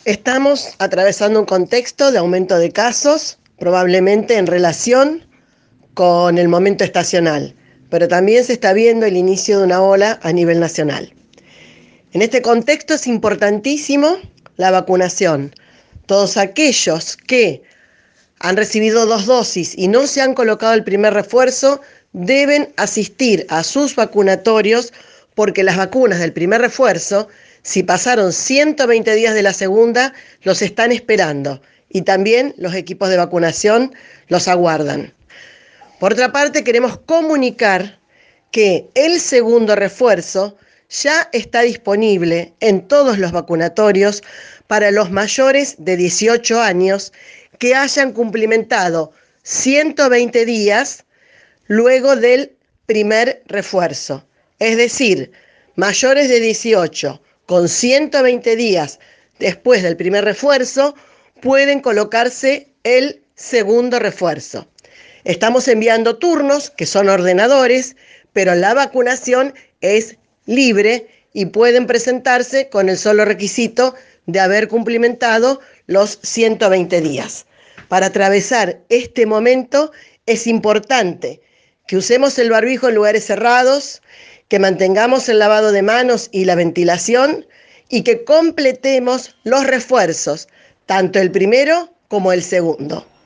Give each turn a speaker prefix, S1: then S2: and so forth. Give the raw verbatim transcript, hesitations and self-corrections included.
S1: Estamos atravesando un contexto de aumento de casos, probablemente en relación con el momento estacional, pero también se está viendo el inicio de una ola a nivel nacional. En este contexto es importantísimo la vacunación. Todos aquellos que han recibido dos dosis y no se han colocado el primer refuerzo deben asistir a sus vacunatorios, porque las vacunas del primer refuerzo, si pasaron ciento veinte días de la segunda, los están esperando y también los equipos de vacunación los aguardan. Por otra parte, queremos comunicar que el segundo refuerzo ya está disponible en todos los vacunatorios para los mayores de dieciocho años que hayan cumplimentado ciento veinte días luego del primer refuerzo. Es decir, mayores de dieciocho con ciento veinte días después del primer refuerzo pueden colocarse el segundo refuerzo. Estamos enviando turnos, que son ordenadores, pero la vacunación es libre y pueden presentarse con el solo requisito de haber cumplimentado los ciento veinte días. Para atravesar este momento es importante que usemos el barbijo en lugares cerrados, que mantengamos el lavado de manos y la ventilación y que completemos los refuerzos, tanto el primero como el segundo.